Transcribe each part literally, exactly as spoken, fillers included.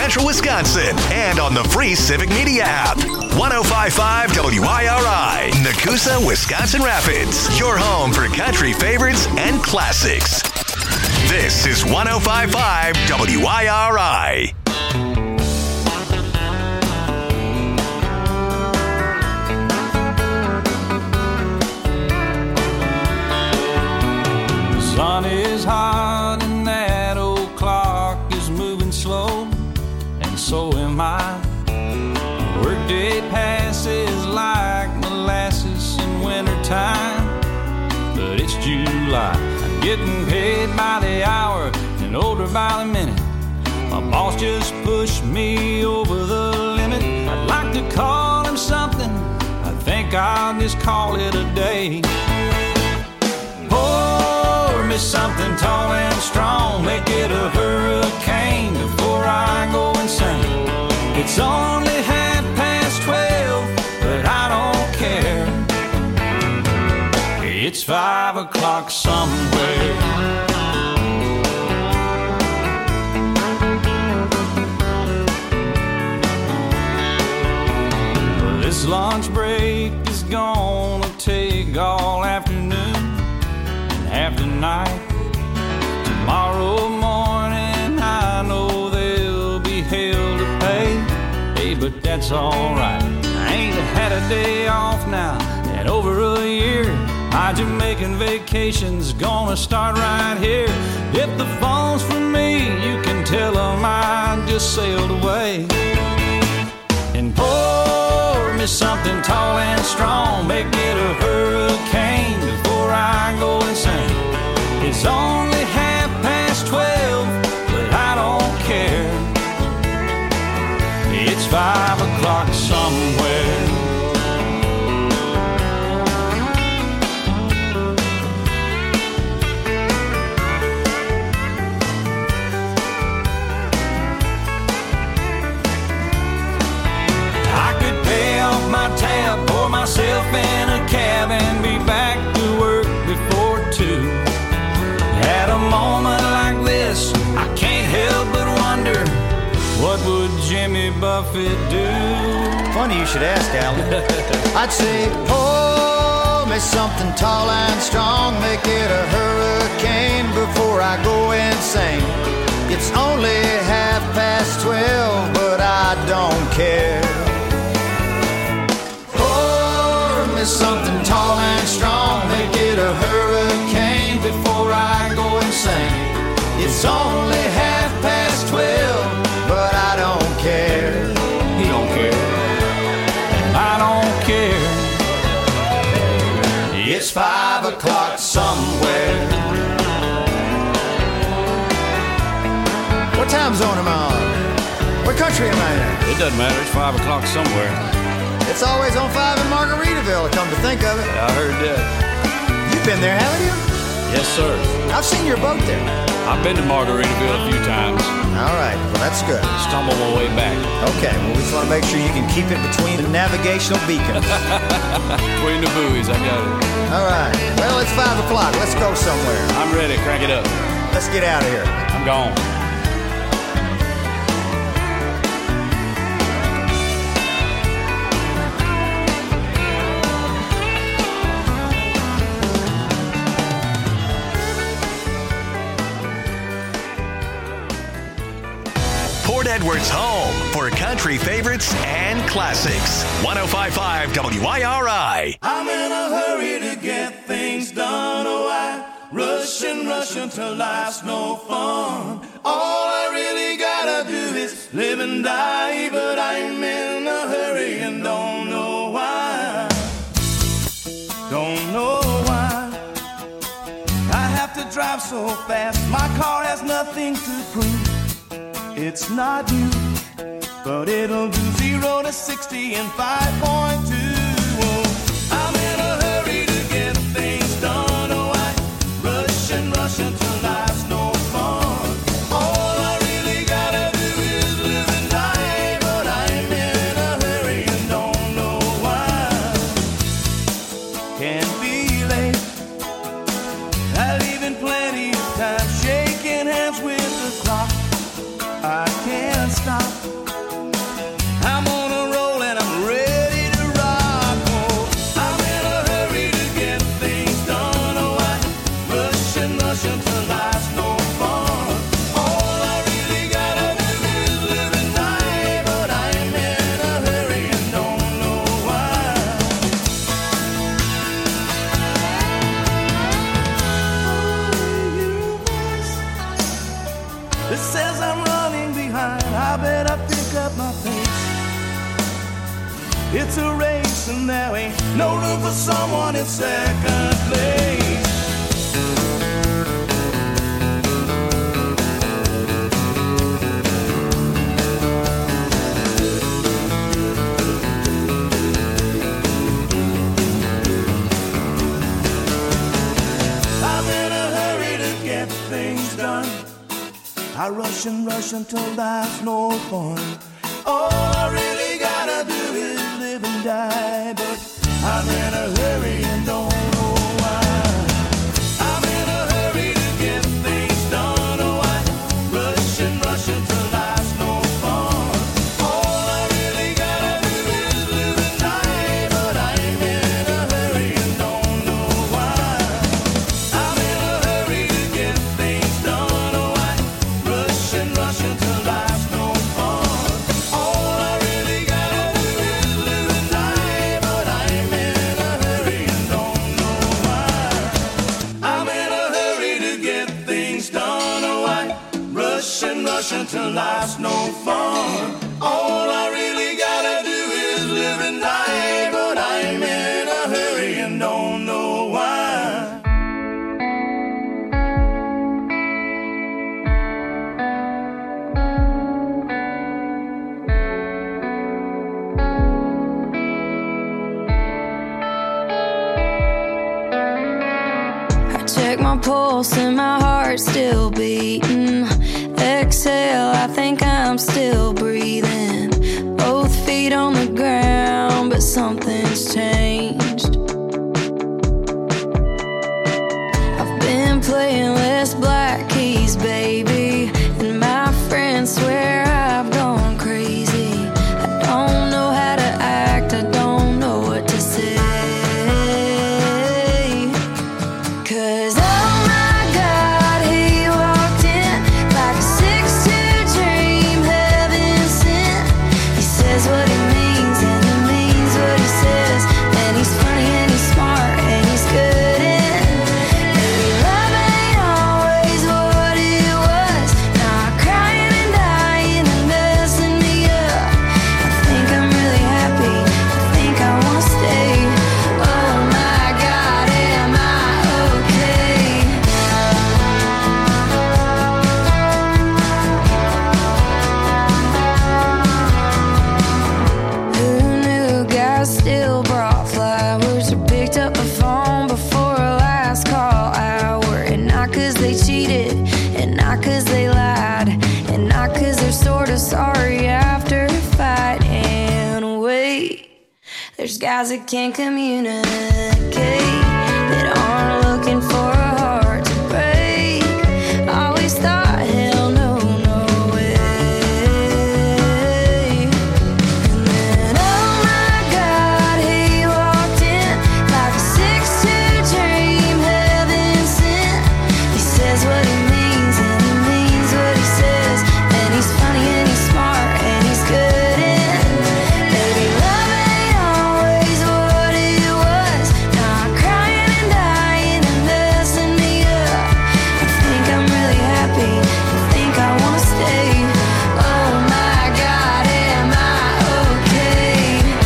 Central Wisconsin and on the free Civic Media app. ten fifty-five W I R I, Nakusa, Wisconsin Rapids. Your home for country favorites and classics. This is ten fifty-five W I R I. The sun is hot and that old clock is moving slow, and so am I. Workday passes like molasses in wintertime, but it's July. I'm getting paid by the hour and older by the minute. My boss just pushed me over the limit. I'd like to call him something, I think I'll just call it a day. Pour me something tall and strong, make it a hurricane before I go insane. It's only half past twelve, but I don't care. It's five o'clock somewhere. This lunch break is gonna take all afternoon and half the night. Tomorrow morning I know there'll be hell to pay. Hey, but that's alright. I ain't had a day off now in over a year. My Jamaican vacation's gonna start right here. If the phone's for me, you can tell them I just sailed away. And pour me something tall and strong, make it a hurricane before I go insane. It's only half past twelve, but I don't care. It's five o'clock somewhere. Tab, pour myself in a cab and be back to work before two. At a moment like this, I can't help but wonder, what would Jimmy Buffett do? Funny you should ask, Alan. I'd say, pour me something tall and strong, make it a hurricane before I go insane. It's only half past twelve, but I don't care. Something tall and strong, make it a hurricane before I go insane. It's only half past twelve, but I don't care. He don't care, and I don't care. It's five o'clock somewhere. What time zone am I on? What country am I in? It doesn't matter, it's five o'clock somewhere. It's always on five in Margaritaville, come to think of it. I heard that. You've been there, haven't you? Yes, sir. I've seen your boat there. I've been to Margaritaville a few times. All right, well, that's good. Stumble my way back. Okay, well, we just want to make sure you can keep it between the navigational beacons. Between the buoys, I got it. All right, well, it's five o'clock. Let's go somewhere. I'm ready. Crank it up. Let's get out of here. I'm gone. Port Edwards' home for country favorites and classics. ten fifty-five W I R I. I'm in a hurry to get things done. Oh, I rush and rush until life's no fun. All I really gotta do is live and die, but I'm in a hurry and don't know why. Don't know why I have to drive so fast. My car has nothing to prove. It's not you, but it'll do zero to sixty in five point two. Oh, I'm in a hurry to get things done. Oh, I rush and rush until life's no fun. All I really gotta do is live and die, but I'm in a hurry and don't know why. Can't be late, I leave in plenty of time, shaking hands with the clock. I can't stop It's a race and there ain't no room for someone in second place. I rush and rush until there's no fun. All I really gotta do is live and die, but I'm in a hurry and don't know why. I'm in a hurry to get things done. Oh, I rush and rush until there's no fun. All I really gotta do is live and die, but I'm in a hurry and don't know why. I'm in a hurry to get things done. Oh, I rush and rush until there's no fun. All I really gotta do is live and die, but I'm in a hurry and don't know why. I'm in a hurry to get things done. Oh, I rush and rush until there's no fun. All I really gotta do is live and die, but I'm in a hurry and don't know why. I check my pulse and my heart's still beating. Exhale, I think I'm still breathing. Both feet on the ground, but something's changed. I've been playing less black keys, baby, and my friends swear I've gone crazy. I don't know how to act, I don't know what to say. 'Cause oh my God, he walked in like a six two dream, heaven sent. He says what he means and he means what he says, and he's funny and he's smart and he's good in. Maybe love ain't always what it was. Now I'm crying and dying and messing me up. I think I'm really happy, I think I wanna stay. Oh my God, am I okay? Who knew guys still brought flowers or picked up the phone before a last call hour? And not 'cause they cheated, and not 'cause they lied, and not 'cause they're sorta sorry after a fight. And wait, there's guys that can't communicate, that aren't looking for a heart to break. Always thought, hell no, no way. And then, oh my God, he walked in like a six two dream, heaven sent. He says what he means and he means what he says, and he's funny and he's smart and he's good in. Maybe love ain't always what it was. Now I'm crying and dying and messing me up. I think I'm really happy, I think I wanna stay. Oh my God, am I okay?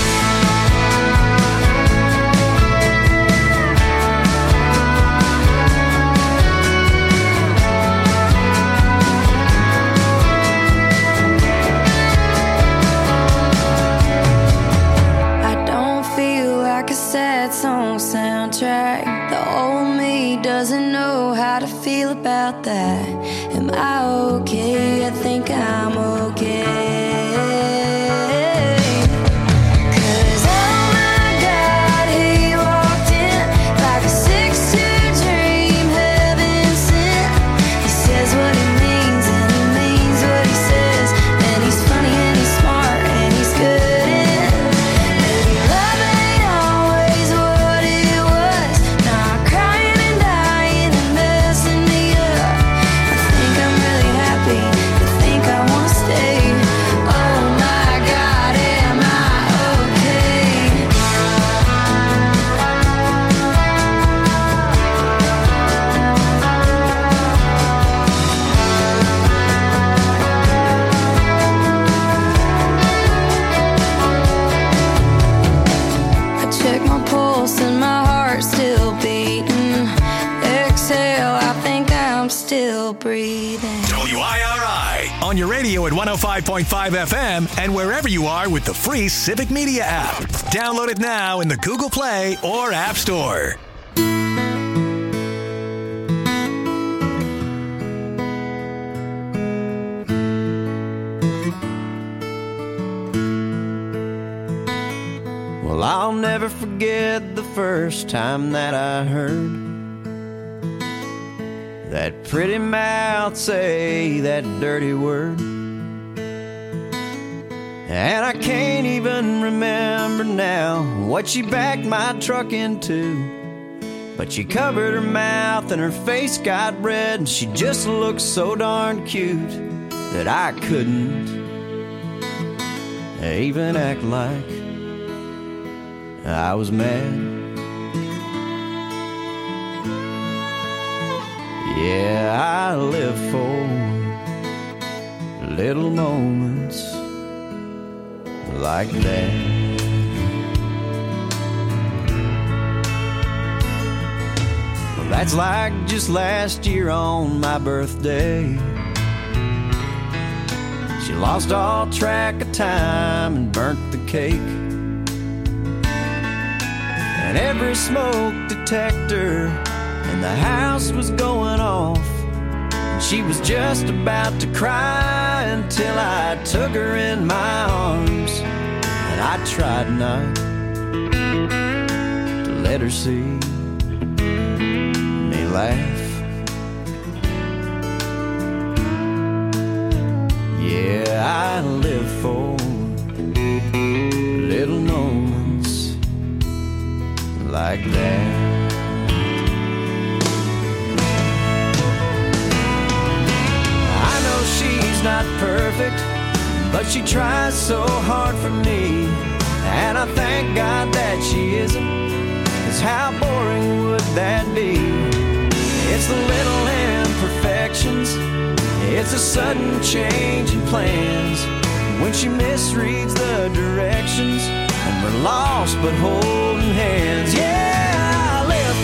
I don't feel like a sad song soundtrack. The old me doesn't know how to feel about that. Am I okay? I think I'm okay. 'Cause oh my God, he walked in like a six two dream, heaven sent. He says what he means and he means what he says, and he's funny and he's smart and he's good in. Maybe love ain't always what it was. Now I'm crying and dying and messing me up. I think I'm really happy, I think radio at one oh five point five F M and wherever you are with the free Civic Media app. Download it now in the Google Play or App Store. Well, I'll never forget the first time that I heard that pretty mouth say that dirty word. And I can't even remember now what she backed my truck into, but she covered her mouth and her face got red, and she just looked so darn cute that I couldn't even act like I was mad. Yeah, I live for little moments like that. Well, that's like just last year on my birthday. She lost all track of time and burnt the cake. And every smoke detector in the house was going off, and she was just about to cry until I took her in my arms, and I tried not to let her see me laugh. Yeah, I live for little moments like that. She's not perfect, but she tries so hard for me, and I thank God that she isn't, 'cause how boring would that be? It's the little imperfections, it's a sudden change in plans, when she misreads the directions, and we're lost but holding hands. Yeah, I live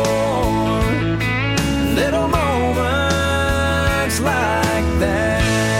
for little moments like that.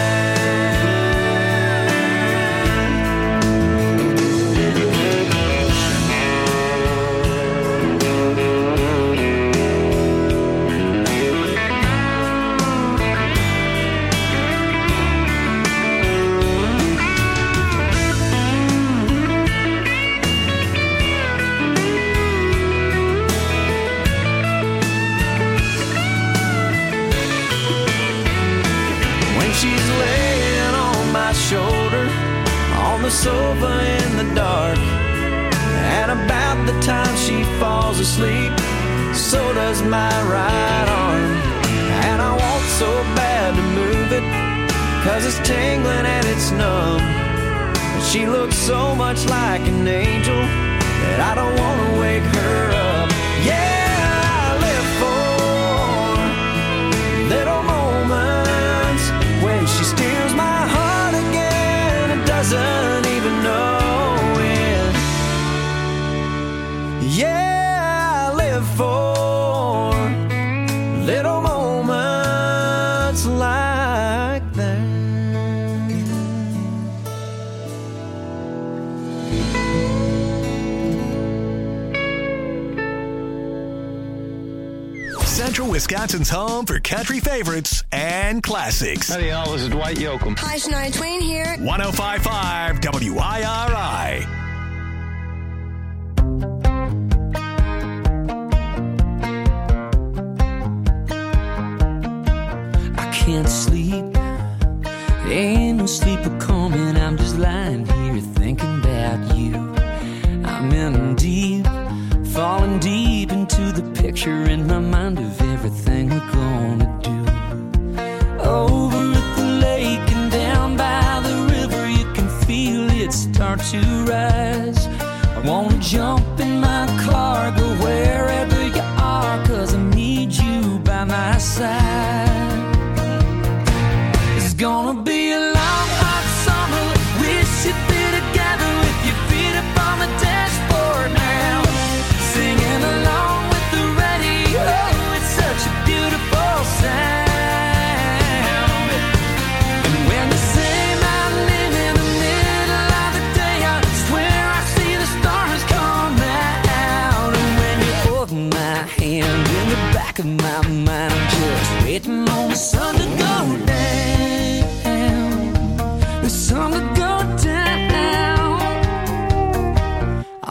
Shoulder on the sofa in the dark, and about the time she falls asleep, so does my right arm. And I want so bad to move it, 'cause it's tingling and it's numb, but she looks so much like an angel that I don't want to wake her up. Yeah, I live for little moments when she steals my heart, doesn't even know it. Yeah, I live for little moments like that. Central Wisconsin's home for country favorites and classics. Howdy, y'all. This is Dwight Yoakam. Hi, Shania Twain here. one oh five point five W I R I. I can't sleep. Ain't no sleep coming. I'm just lying here thinking about you. I'm in deep, falling deep into the picture in my mind of everything we're gonna do. Over at the lake and down by the river, you can feel it start to rise. I wanna jump in my car, go wherever you are, 'cause I need you by my side. It's gonna be a long, hot summer. We should be together with your feet up on the dashboard now, singing along with the radio. It's such a beautiful sound. And when the sun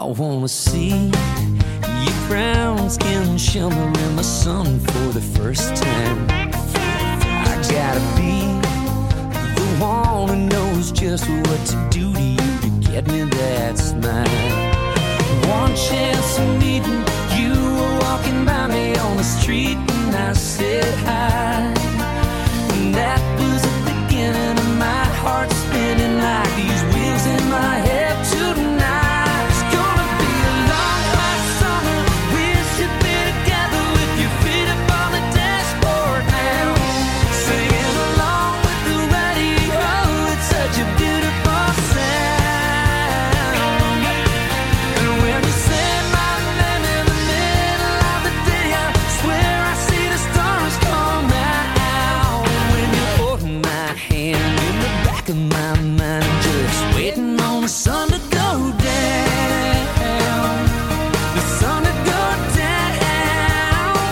wanna see your brown skin shimmer in the sun for the first time. I gotta be the one who knows just what to do to you to get me that smile. One chance of meeting you were walking by me on the street and I said hi. And that was the beginning of my heart spinning like these wheels in my head tonight. It's gonna be a long hot summer. We should be together with your feet up on the dashboard now, singing along with the radio. It's such a beautiful sound. And when you say my name in the middle of the day, I swear I see the stars come out. And when you hold my hand in the back of my mind, I'm just waiting on the sun to go down. The sun to go down.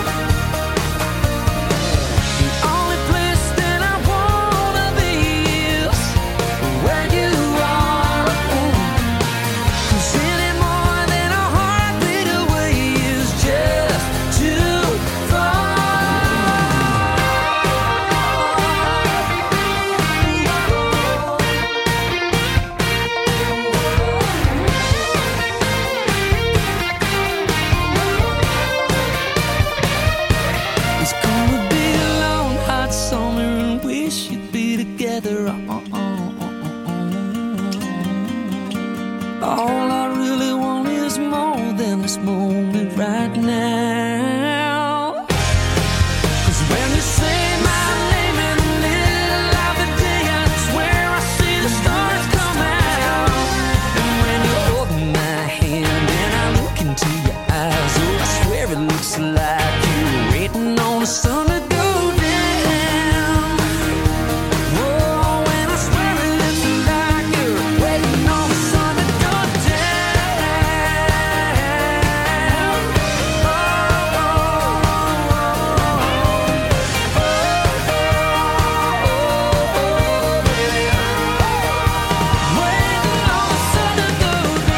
The only place that I wanna be is where you are. 'Cause any more than a heartbeat away is just too far. It's gonna be a long hot summer and we should be together. All I really want is more than this moment right now. 'Cause when you say my name in the middle of the day, I swear I see the stars come out. And when you hold my hand and I look into your eyes, oh, I swear it looks like you're waiting on the sun to go down. Oh, and I swear it looks like you're waiting on the sun to go down. Oh, oh, oh, waiting on the sun to go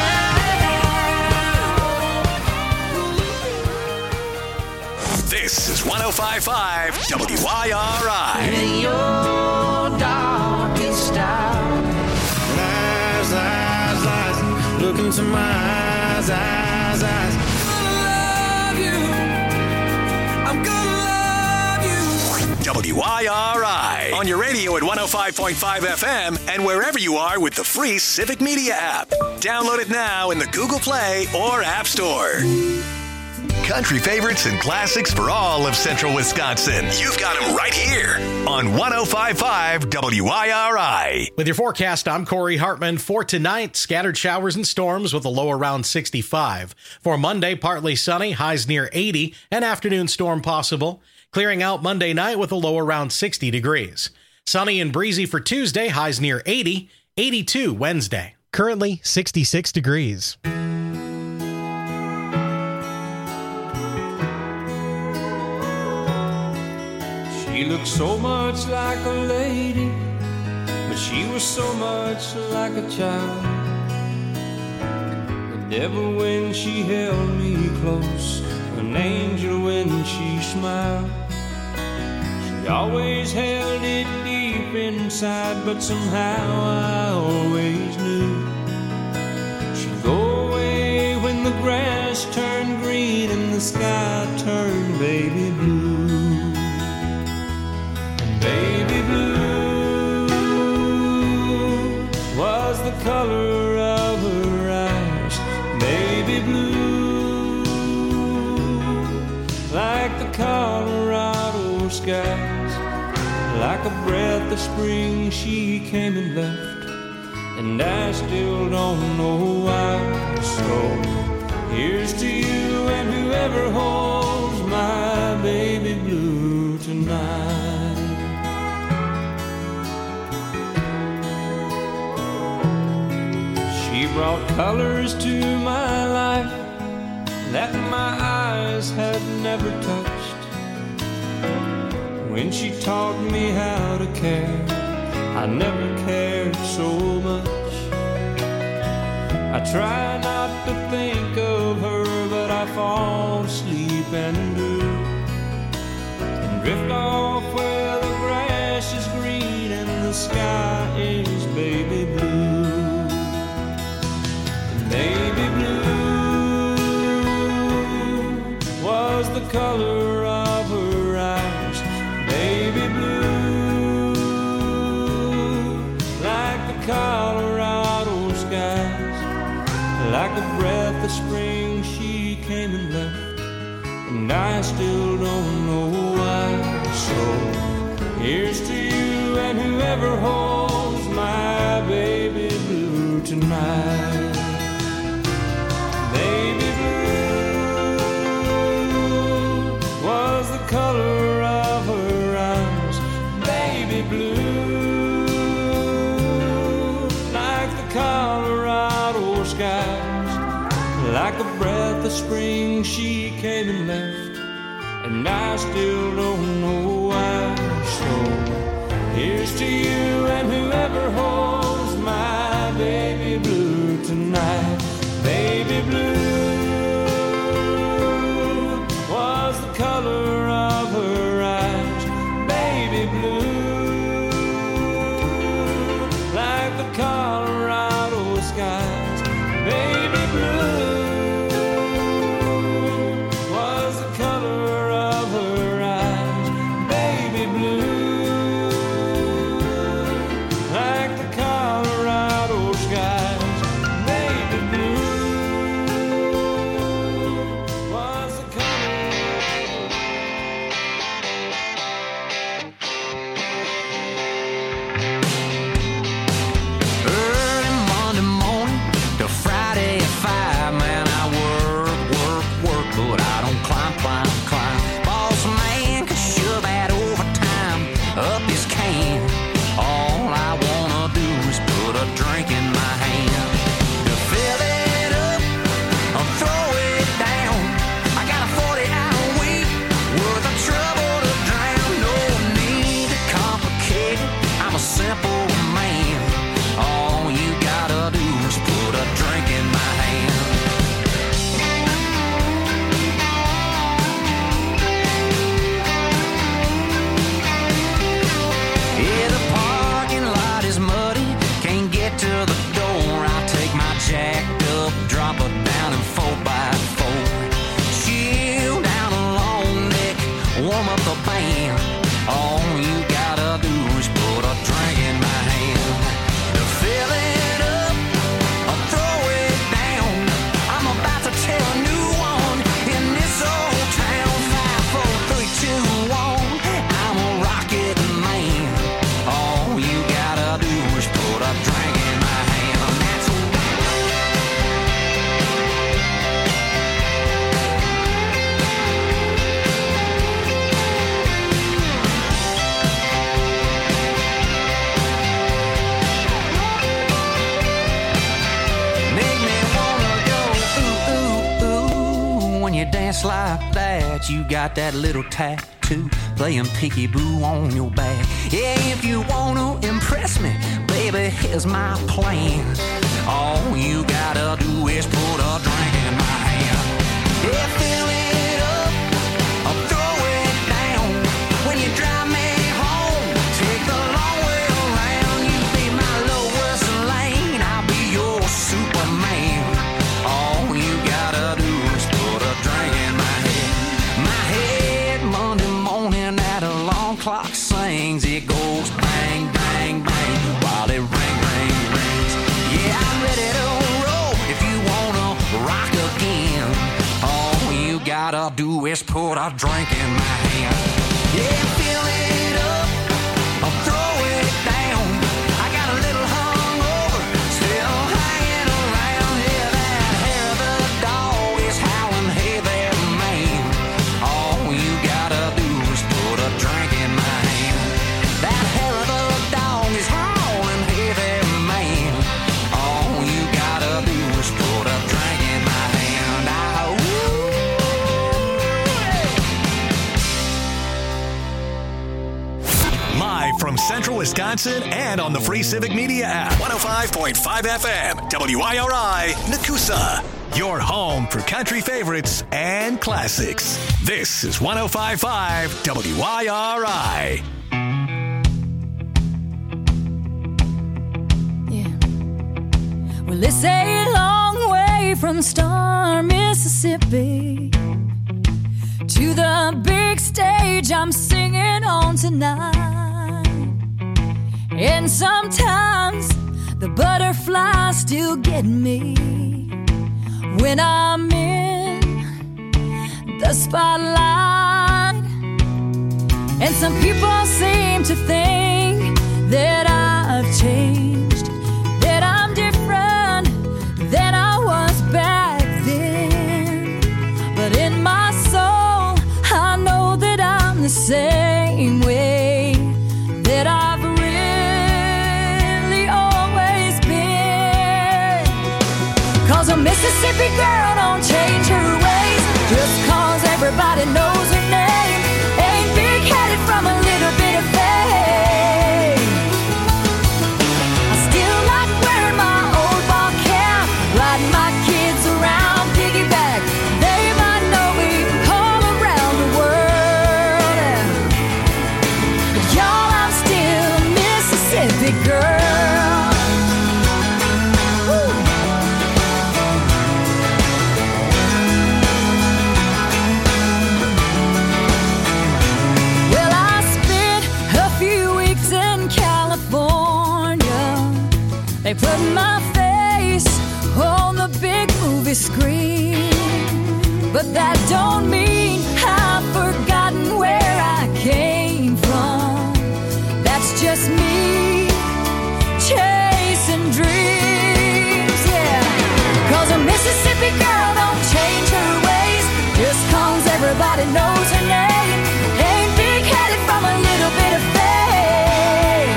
down. This is one oh five point five W I R I. In your darkest hour, Lies, lies, lies. Look into my eyes, eyes, eyes. I'm gonna love you. I'm gonna love you. W I R I. On your radio at one oh five point five F M and wherever you are with the free Civic Media app. Download it now in the Google Play or App Store. Country favorites and classics for all of central Wisconsin. You've got them right here on one oh five point five W I R I. With your forecast, I'm Corey Hartman. For tonight, scattered showers and storms with a low around sixty-five. For Monday, partly sunny, highs near eighty, an afternoon storm possible. Clearing out Monday night with a low around sixty degrees. Sunny and breezy for Tuesday, highs near eighty, eighty-two Wednesday. Currently sixty-six degrees. She looked so much like a lady, but she was so much like a child. The devil when she held me close, an angel when she smiled. She always held it deep inside, but somehow I always knew she'd go away when the grass turned green and the sky turned baby blue. Baby blue was the color of her eyes. Baby blue, like the Colorado skies. Like a breath of spring she came and left, and I still don't know why. So here's to you and whoever holds my baby blue tonight. She brought colors to my life that my eyes had never touched. When she taught me how to care, I never cared so much. I try not to think Drift off where the grass is green and the sky is baby blue. Baby blue was the color of her eyes. Baby blue, like the Colorado skies. Like a breath of spring she came and left, and I still don't know why. So here's to you and whoever holds my baby blue tonight. Baby blue was the color of her eyes. Baby blue, like the Colorado skies. Like a breath of spring she came and left, and I still don't know why. So here's to you and whoever holds my baby blue tonight. Baby blue was the color of her eyes. Baby blue, like the Colorado skies. Baby blue was the color of her eyes. Baby blue, like the Colorado skies. Baby blue was the color. Early Monday morning to Friday at five, man, I work, work, work, but I don't climb, climb, climb. Boss man can shove that overtime up his can. All I wanna do is put a drink in my hand. To fill it up or throw it down, I got a forty-hour week worth of trouble to drown. No need to complicate it, I'm a simple man. All you gotta do is put a drink in my hand. Yeah, the parking lot is muddy, can't get to the door. I take my jacked up, drop her down in four by four. Chill down a long neck, warm up the band. All you gotta do is put a drink in my hand. To fill it up or throw it down, I'm about to tell a new one in this old town. Five, four, three, two, one, I'm a rocket man. All you gotta do is put a drink in my hand. And that's make me wanna go ooh, ooh, ooh. When you dance like that, you got that little tattoo playing peekaboo on your back. Yeah, if you wanna impress me, baby, here's my plan. All you gotta do is put a drink in my hand. Yeah, fill it up or throw it down. When you drive me home, take the long way around. You be my lowest lane, I'll be your Superman. All you gotta do is put a drink in my head. My head Monday morning, that alarm clock sings. It goes bang, bang, bang while it ring, ring, rings. Yeah, I'm ready to roll if you wanna rock again. All you gotta do is put a drink in my hand. Yeah, fill it up or throw it down. I got a little hungover, still hanging around. Yeah, that hair of the dog is howling, hey there, man. All you gotta do is put a drink in my hand. That hair of the dog is howling, hey there, man. All you gotta do is put a drink in my hand. Ah, ooh, Live from Central Wisconsin and on the free Civic Media app. one oh five point five F M, W I R I, Nakusa. your home for country favorites and classics. This is one oh five point five W I R I. Yeah. Well, it's a long way from Star, Mississippi to the big stage I'm singing on tonight. And sometimes the butterflies still get me when I'm in the spotlight. And some people seem to think that I've changed, that I'm different than I was back then. But in my soul, I know that I'm the same way that I've really always been. 'Cause a Mississippi girl don't change her ways just 'cause everybody knows her name. Ain't big-headed from a little bit of fame. I still like wearing my old ball cap, riding my kids around piggyback. They might know me all around the world. But y'all, I'm still a Mississippi girl. Woo. Well, I spent a few weeks in California. They put my face on the big movie screen. But that don't mean I've forgotten where I came from. That's just me chasing dreams, yeah. 'Cause a Mississippi girl don't change her ways just 'cause everybody knows her name. Ain't big-headed from a little bit of fame.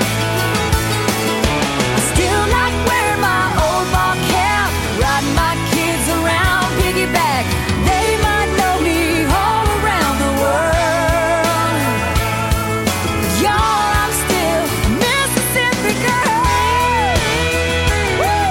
I still like wearing my old ball cap, riding my kids around piggyback. They might know me all around the world. But y'all, I'm still a Mississippi girl. Woo!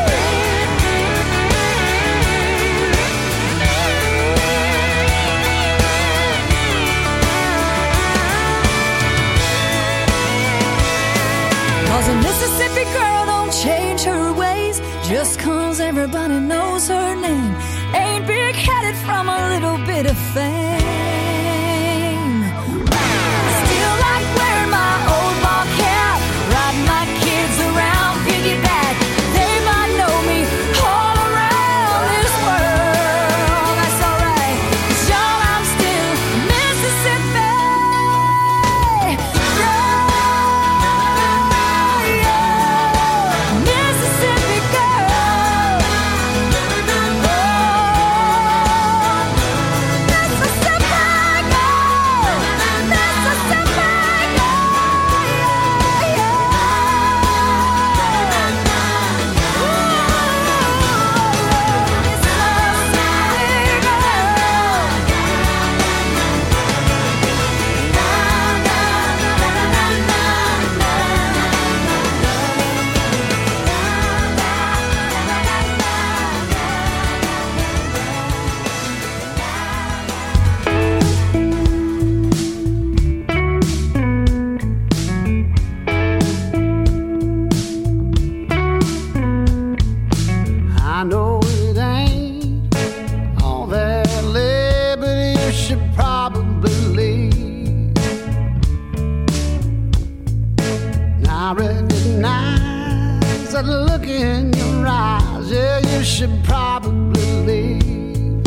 Cause a Mississippi girl don't change her ways just 'cause everybody knows her name. Ain't big-headed from a little bit of fame. I still like wearing my old ball cap, riding my kids around piggyback. They might know me all around this world. That's alright, 'cause y'all, I'm still Mississippi girl, yeah. Mississippi girl. Oh, Mississippi girl. Mississippi I know it ain't all that labor, you should probably leave. And I recognize that look in your eyes, yeah, you should probably leave.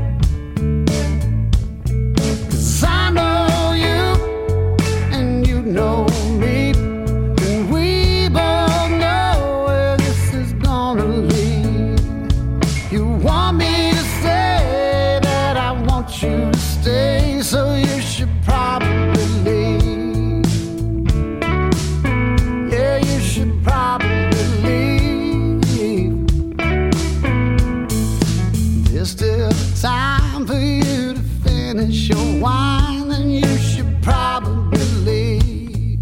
'Cause I know you and you know me, and we both know where this is gonna lead. You want me to say that I want you to stay, so you should probably leave. Yeah, you should probably leave. There's still time for you to finish your wine, and you should probably leave.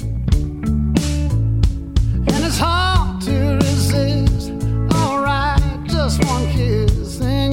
And it's hard to resist. Alright, just one kiss, and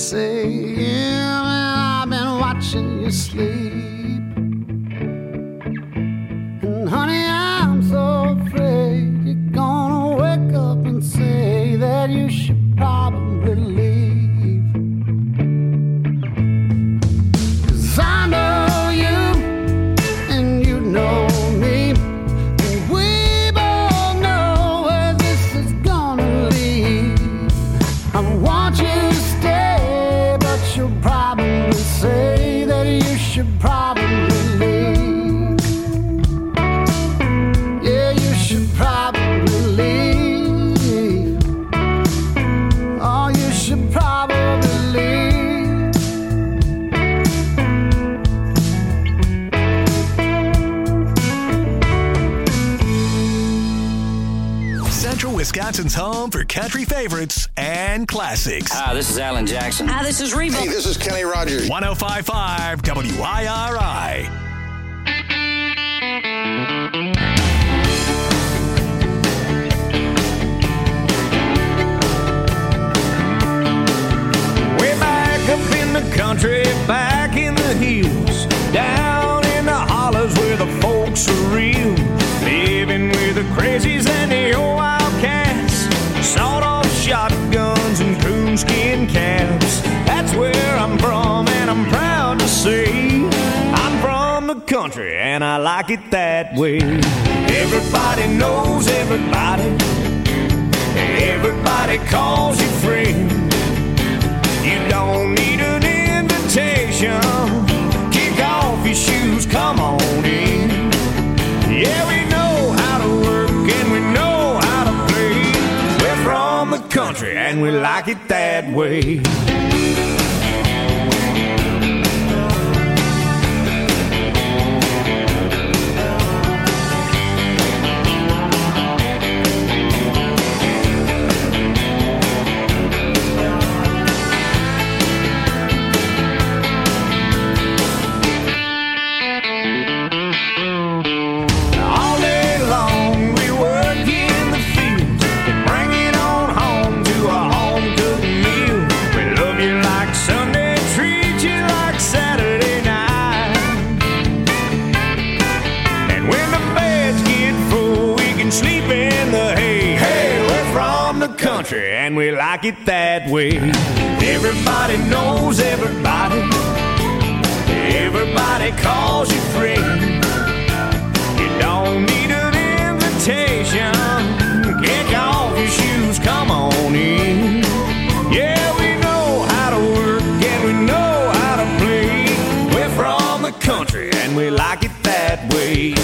saying, I've been watching you sleep. And honey, I'm so afraid you're gonna wake up and say that you should probably leave. 'Cause I know you and you know me, and we both know where this is gonna lead. I want you to stay, but you'll probably say that you should probably leave. Yeah, you should probably leave. Oh, you should probably leave. Central Wisconsin's home for country favorites and classics. Hi, this is Alan Jackson. Hi, this is Reba. Hey, this is Kenny Rogers. one oh five point five W I R I. Way back up in the country, back in the hills, down in the hollers where the folks are real, living with the crazies and the old wildcats, sawed-off shotguns and coonskin caps. That's where I'm from, and I'm proud to say I'm from the country, and I like it that way. Everybody knows everybody, everybody calls you friend. You don't need an invitation. Kick off your shoes, come on in. Yeah, we know how to work and we know how to play. We're from the country and we like it that way. All day long we work in the field and bring it on home to a home-cooked meal. We love you like Sunday, treat you like Saturday night. And when the beds get full, we can sleep in the hay. Hey, we're from the country and we like it that way. Everybody knows everybody, everybody calls you friend. You don't need an invitation. Kick off your shoes, come on in. Yeah, we know how to work and we know how to play. We're from the country and we like it that way.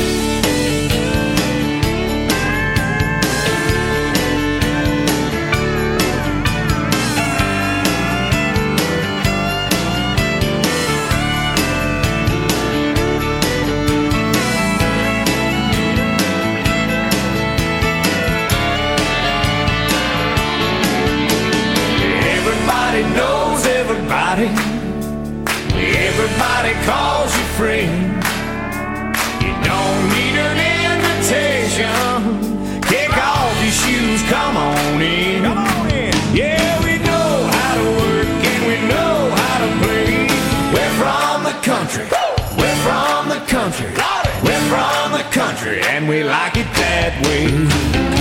Everybody knows everybody, everybody calls you friend. You don't need an invitation. Kick off your shoes, come on in. Come on in. Yeah, we know how to work and we know how to play. We're from the country, we're from the country, we're from the country, and we like it that way.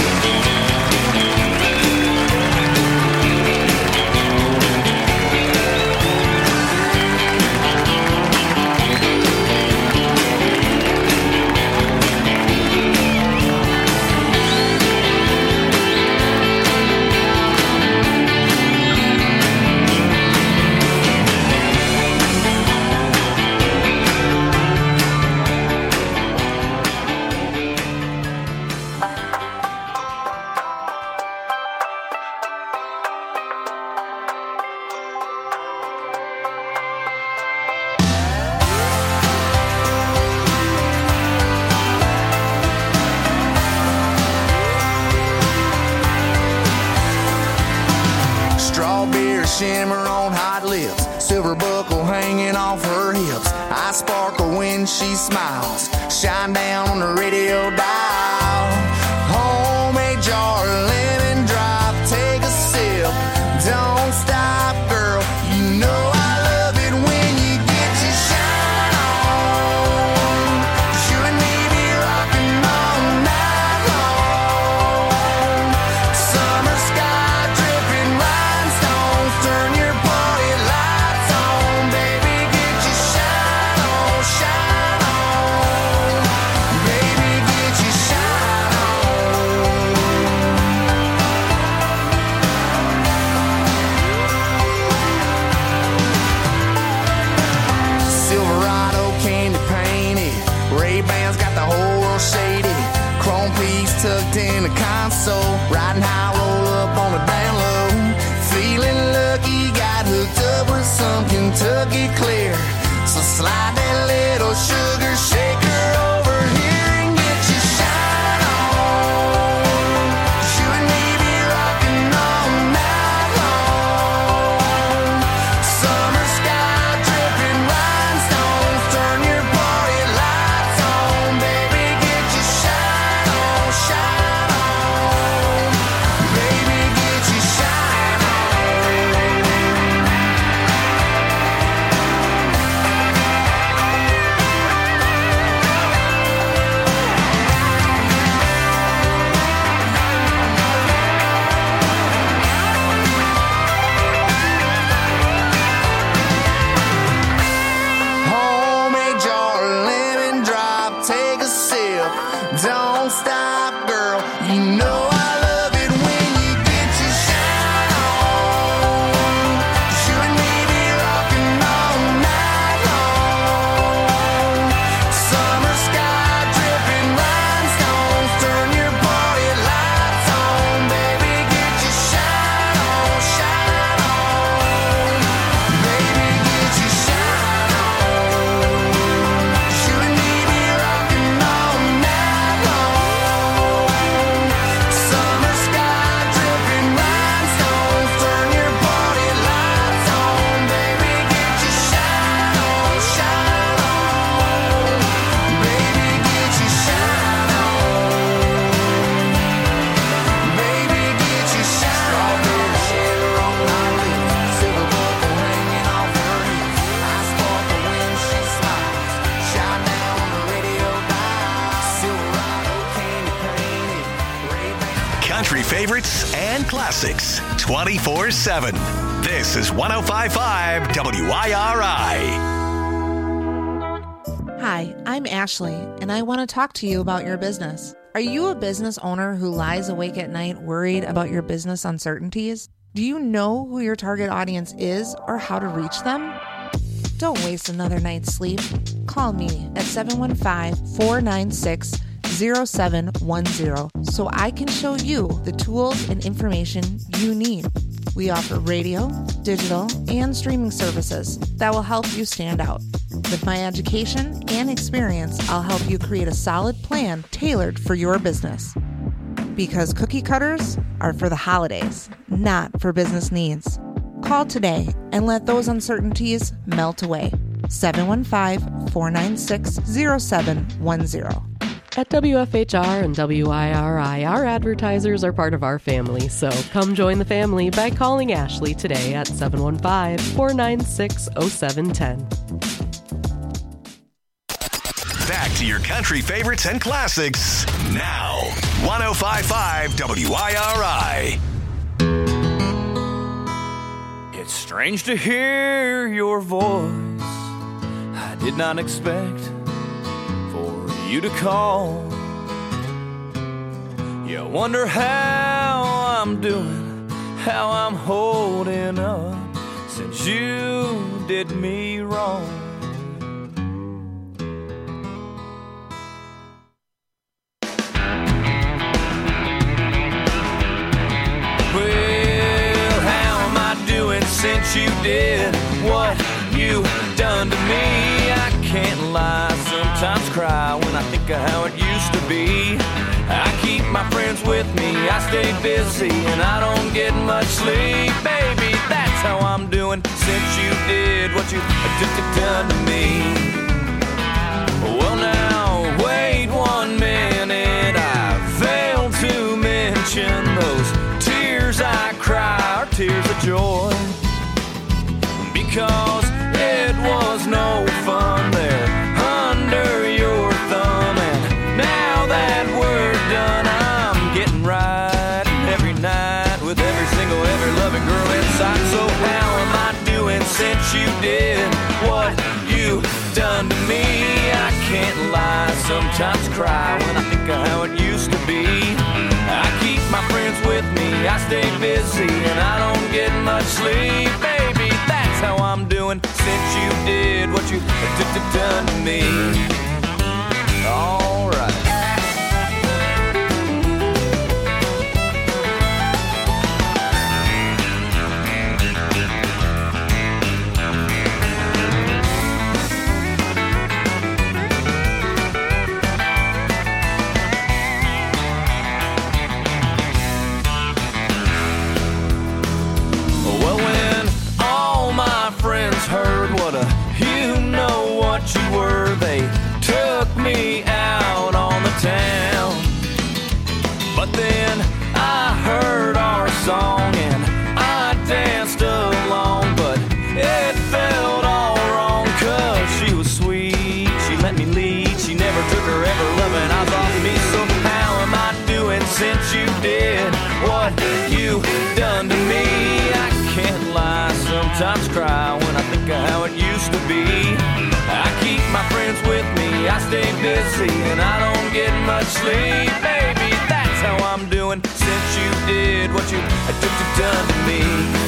Shimmer on hot lips, silver buckle hanging off her hips. I sparkle when she smiles, shine down on the radio dial. Homemade jar, lemon drop, take a sip, don't stop. So riding high, roll up on the down low. Feeling lucky, got hooked up with some Kentucky Clear. So slide that little sugar shaker over here and get your shine on. You and me be rocking all night long. Summer sky dripping rhinestones, turn your party lights on. Baby, get your shine on, shine on. Baby, get your shine on. Homemade jar of lemon drop, take a sip. Don't stop, girl. You know I love it when you get your shine on. You and me be rocking all night long. Summer sky dripping rhinestones, turn your party lights on. Baby, get your shine on, shine on. Baby, get your shine on. You and me be rocking all night long. Summer sky dripping rhinestones, turn your party lights on. Baby, get your shine on, shine on. Baby, get your shine on. Baby, get your shine on. Strawberry sugar on my lips, silver buckle hanging off her hips. I sparkle when she smiles, shine down on the radio dial. Silverado candy painted, Ray-Ban. Country favorites and classics twenty-four seven. This is one oh five point five W I R I. Hi, I'm Ashley, and I want to talk to you about your business. Are you a business owner who lies awake at night worried about your business uncertainties? Do you know who your target audience is or how to reach them? Don't waste another night's sleep. Call me at seven one five, four nine six, zero seven one zero so I can show you the tools and information you need. We offer radio, digital, and streaming services that will help you stand out. With my education and experience, I'll help you create a solid plan tailored for your business. Because cookie cutters are for the holidays, not for business needs. Call today and let those uncertainties melt away. seven one five, four nine six, zero seven one zero. At W F H R and W I R I, our advertisers are part of our family, so come join the family by calling Ashley today at seven one five, four nine six, zero seven one zero. Back to your country favorites and classics now. one oh five point five W I R I. It's strange to hear your voice. I did not expect for you to call. You wonder how I'm doing, how I'm holding up since you did me wrong. Well, how am I doing since you did what you done to me? I can't lie, sometimes cry when I think of how it used to be. I keep my friends with me, I stay busy, and I don't get much sleep. Baby, that's how I'm doing since you did what you done to me. Well, now, wait one minute, I failed to mention those tears I cry are tears of joy, because it was no fun there under your thumb. And now that we're done, I'm getting right every night with every single, every loving girl inside. So how am I doing since you did what you done to me? I can't lie, sometimes cry when I think of how it used to be. I keep my friends with me, I stay busy, and I don't get much sleep. Baby, that's how I'm doing since you did what you done to me. All right. sometimes cry when I think of how it used to be. I keep my friends with me, I stay busy, and I don't get much sleep. Baby, that's how I'm doing since you did what you took to done to me.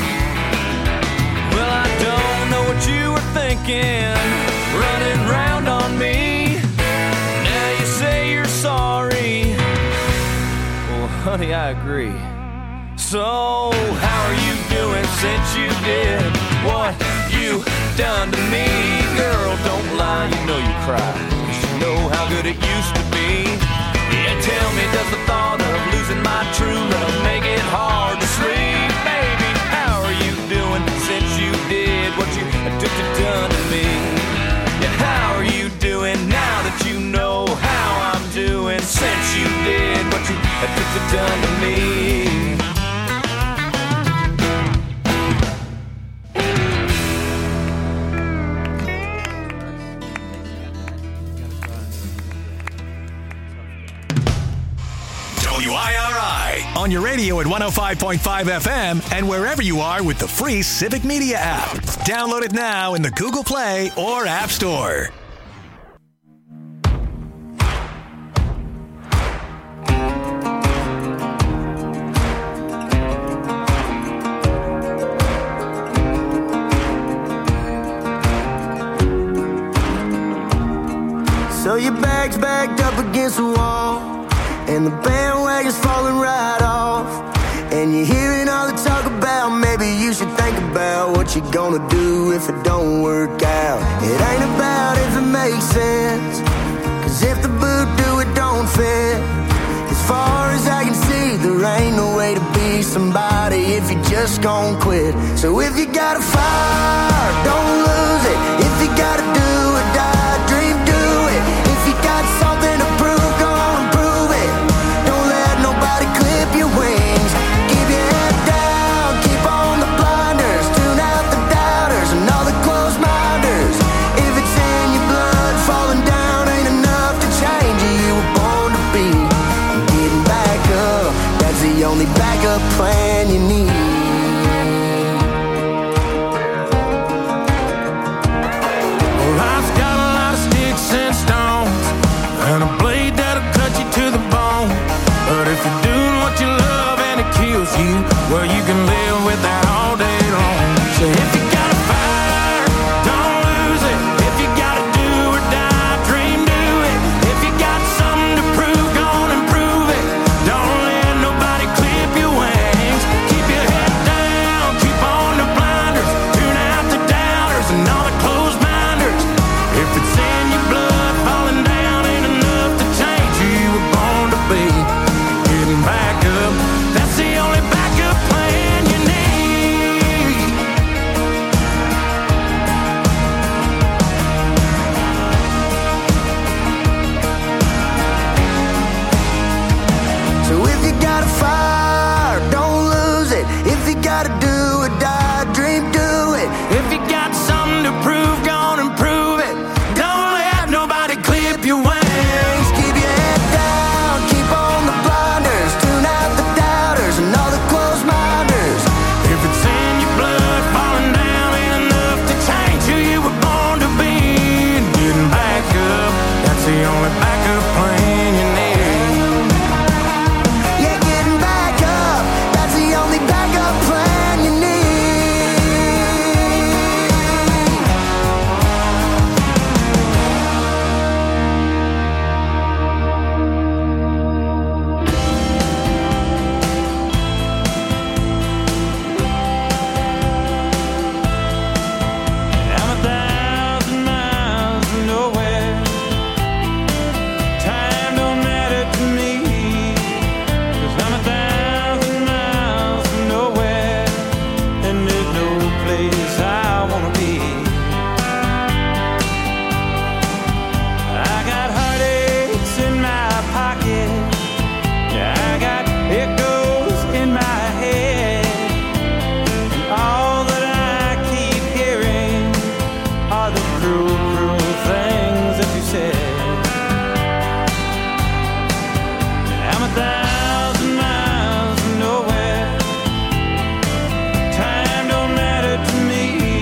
Well, I don't know what you were thinking, running round on me. Now you say you're sorry. Well, honey, I agree. So, how are you doing since you did what you done to me? Girl, don't lie, you know you cry, 'cause you know how good it used to be. Yeah, tell me, does the thought of losing my true love make it hard to sleep? Baby, how are you doing since you did what you took to done to me? Yeah, how are you doing now that you know how I'm doing since you did what you took to done to me? W I R I on your radio at one oh five point five F M and wherever you are with the free Civic Media app. Download it now in the Google Play or App Store. So your bag's backed up against the wall, and the bandwagon's falling right off. And you're hearing all the talk about maybe you should think about what you're gonna do if it don't work out. It ain't about if it makes sense, 'cause if the boot do it don't fit. As far as I can see, there ain't no way to be somebody if you just gon' quit. So if you got a fire, don't lose it. If you gotta do or die, dream, do it. If you got something to prove, go on and prove it. Don't let nobody clip your wings. Keep your head down, keep on the blinders. Tune out the doubters and all the closed minders. If it's in your blood, falling down ain't enough to change you. You were born to be. Getting back up, that's the only backup plan you need. Well, life's got a lot of sticks and stones, and a blade that'll cut you to the bone. But if you're doing what you love and it kills you, well, you can live with that all day long. So if you got a fire, don't lose it. If you gotta do or die, dream, do it. If you got something to prove, go on and prove it. Don't let nobody clip your wings. Keep your head down, keep on the blinders. Tune out the doubters and all the closed minders. If it's in your blood, falling down ain't enough to change who you were born to be. Getting back up, that's the only backup plan you need. So if you got a fire, don't lose it. If you gotta do or die, dream, do it. If you got something to prove, go on and prove it. Don't let nobody clip your wings. Keep your head down, keep on the blinders. Tune out the doubters and all the closed minders. If it's in your blood, falling down ain't enough to change who you were born to be. And getting back up, that's the only backup plan you need. Yeah, getting back up, that's the only backup plan you need. I'm a thousand miles from nowhere. Time don't matter to me, 'cause I'm a thousand miles from nowhere, and there's no place I wanna be. I got heartaches in my pocket, yeah, I got echoes in my head, and all that I keep hearing are the cruel, cruel things that you said. I'm a thousand miles from nowhere. Time don't matter to me,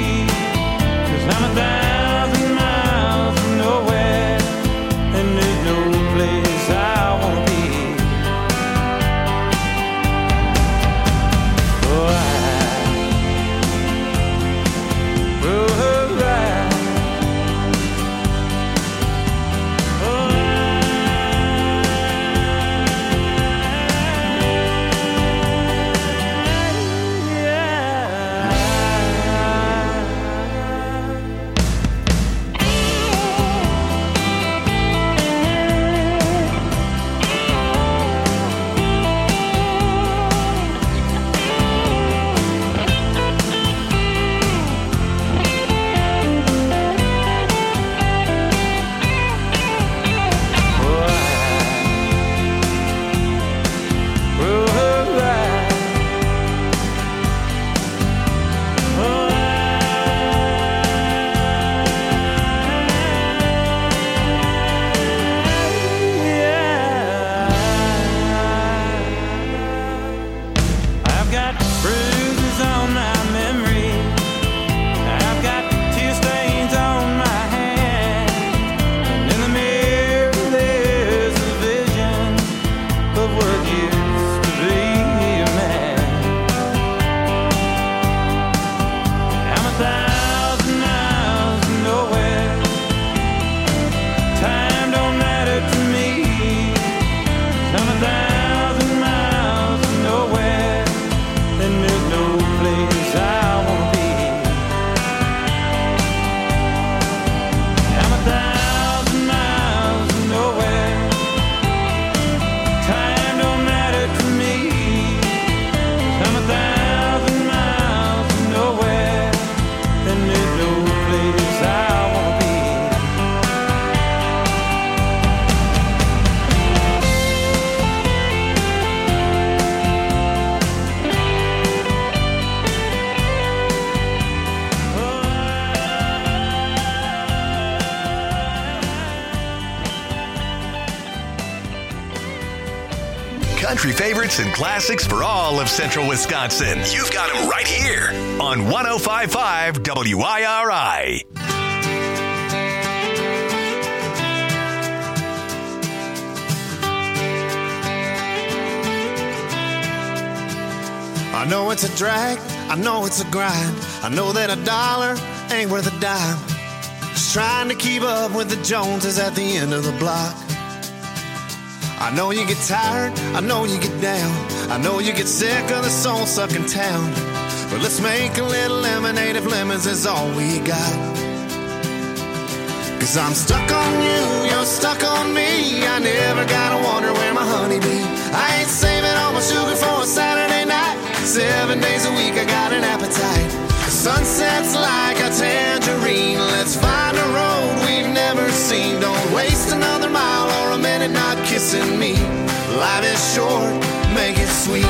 country favorites and classics for all of central Wisconsin. You've got them right here on one oh five point five W I R I. I know it's a drag, I know it's a grind. I know that a dollar ain't worth a dime. Just trying to keep up with the Joneses at the end of the block. I know you get tired, I know you get down. I know you get sick of the soul-sucking town. But let's make a little lemonade if lemons is all we got. Cause I'm stuck on you, you're stuck on me. I never gotta wonder where my honey be. I ain't saving all my sugar for a Saturday night. Seven days a week I got an appetite. The sunset's like a tangerine. Let's find a road we've never seen. Don't waste another mile or a minute not kissing me. Life is short, make it sweet.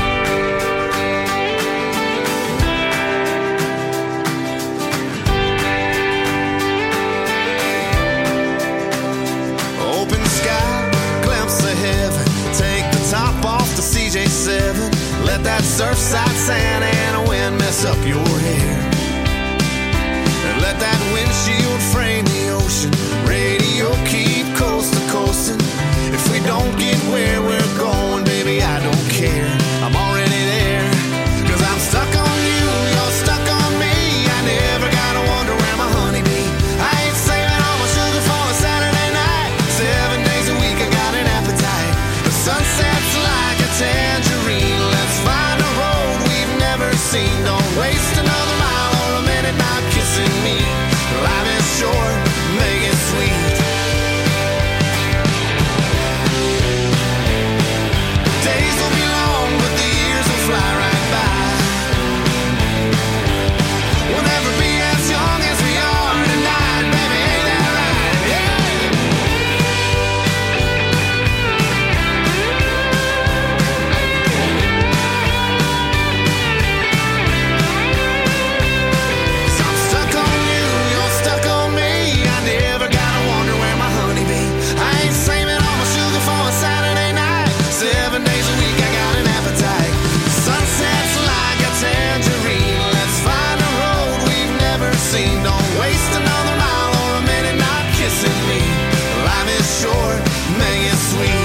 Open sky, glimpse of heaven. Take the top off the C J seven. Let that surfside sand and a wind mess up your hair. And let that windshield frame the ocean. Radio keep coast to coasting. If we don't get where we're going, baby, I don't care. I'm already there. Cause I'm stuck on you, you're stuck on me. I never gotta wonder where my honey be. I ain't saving all my sugar for a Saturday night. Seven days a week I got an appetite. The sunset's like a tangerine. Let's find a road we've never seen. Don't waste another mile or a minute not kissing me. Life is short, make it sweet. Days will be long, but the years will fly right by. We'll never be as young as we are tonight, baby, ain't that right? Yeah. I'm stuck on you, you're stuck on me. I never gotta wonder where my honey be. I ain't saving all my sugar for a Saturday night. Seven days a week I got an appetite. Sunset's like a tangerine. Let's find a road we've never seen. Don't waste another mile or a minute not kissing me. Life is short, make it sweet.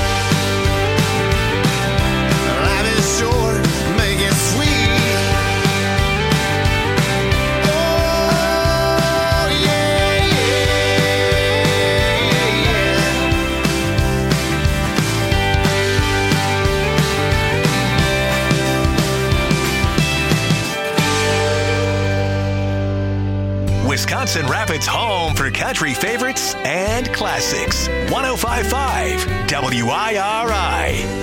Life is short, make it sweet. Oh, yeah, yeah, yeah. Wisconsin Rapids' home for country favorites and classics. one oh five point five W I R I.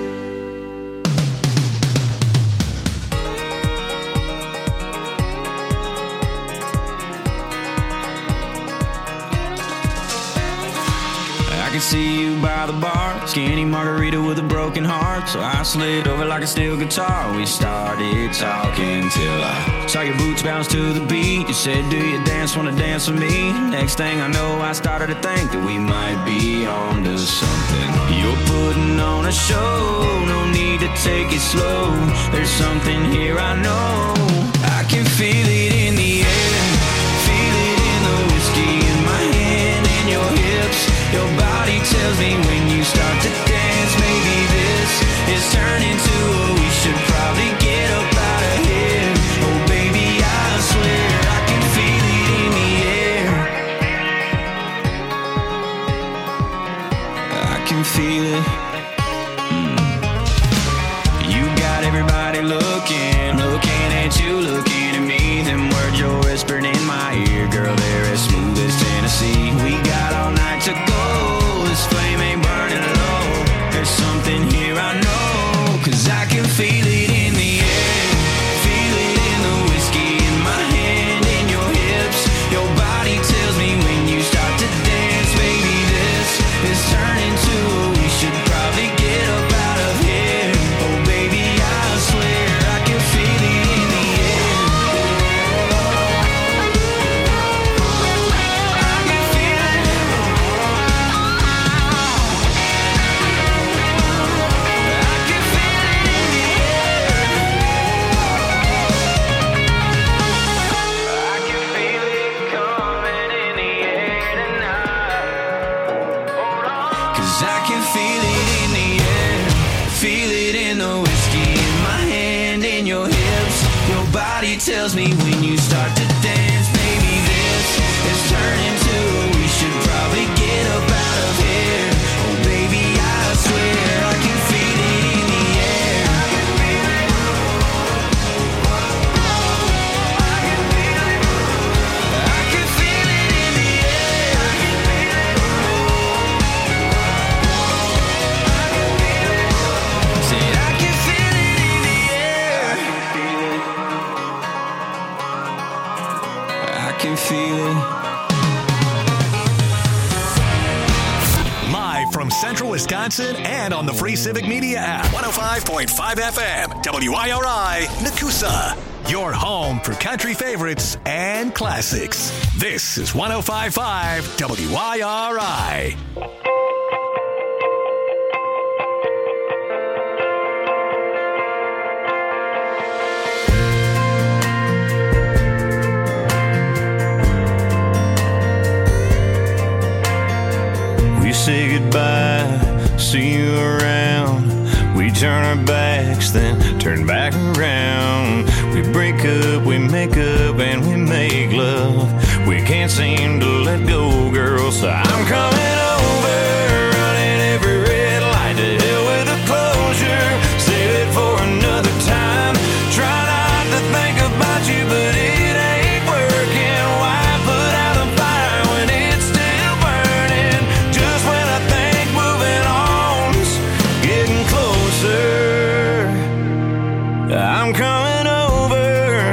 I can see you by the bar, skinny margarita with a broken heart. So I slid over like a steel guitar. We started talking till I saw your boots bounce to the beat. You said, do you dance, wanna dance with me? Next thing I know, I started to think that we might be on to something. You're putting on a show, no need to take it slow. There's something here I know. I can feel it in the air, feel it in the whiskey in my hand and your hips. Your body tells me when you start to dance, maybe this is turning to a we should probably get up out of here. Oh baby, I swear I can feel it in the air. I can feel it. Mm. You got everybody looking, looking at you body when you start to dance. Baby, this is turning to we should probably get up out of here. Oh baby, I swear I can feel it in the air. I can feel it. I can feel it in the air. I can feel it. Said I can feel it in the air. I can feel it. Live from Central Wisconsin and on the free Civic Media app. one oh five point five F M, W I R I, Nakusa. Your home for country favorites and classics. This is one oh five point five W I R I. We say goodbye, see you around. We turn our backs, then turn back around. We break up, we make up, and we make love. We can't seem to let go, girl, so I'm coming over, running every red light. To hell with the closure, save it for another time. Try not to think about you, but it ain't working. Why put out a fire when it's still burning? Just when I think moving on's getting closer, I'm coming over.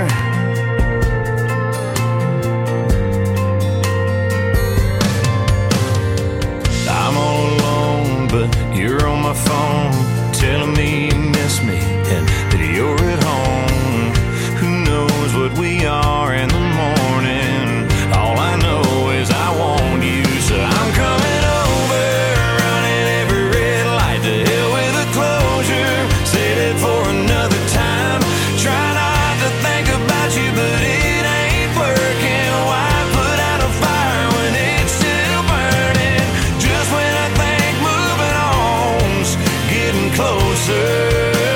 I'm all alone, but you're on my phone, telling me you miss me and that you're at home. Who knows what we are in the morning? All I know is I want you, so I'm coming over, running every red light. To hell with a closure, save it for another time. Try not to think about you, but it ain't working. Why put out a fire when it's still burning? Just when I think moving on's getting closer,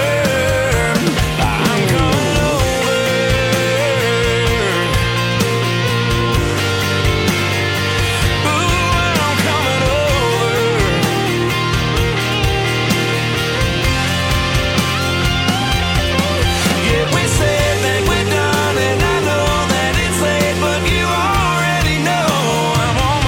I'm coming over. Ooh, I'm coming over. Yeah, we said that we're done, and I know that it's late, but you already know I'm on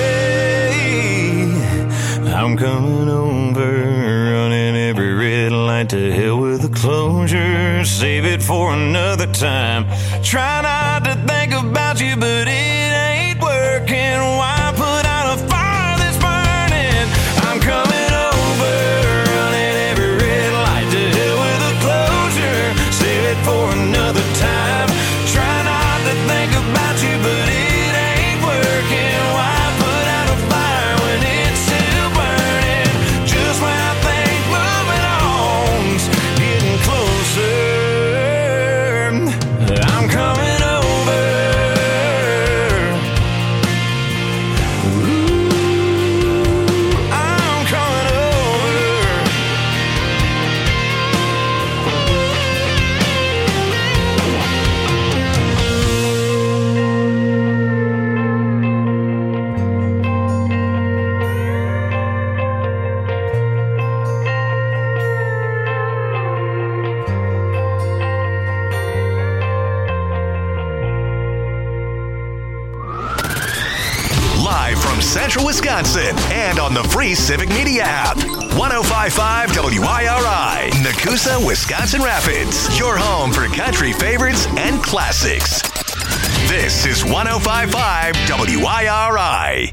my way. I'm coming over, running every red light. To hell with the closure, save it for another time. Try not to think about you, but it ain't working. Why put out a fire that's burning? I'm coming over, running every red light. To hell with the closure, save it for another time. Try not to think about you, but it ain't working. Why put out a fire when it's still burning? Just when I think moving on's getting closer, I'm coming over. Ooh, I'm coming over. Live from Central Wisconsin and on the free Civic Media app. one oh five point five W I R I, Nakusa, Wisconsin Rapids. Your home for country favorites and classics. This is one oh five point five W I R I.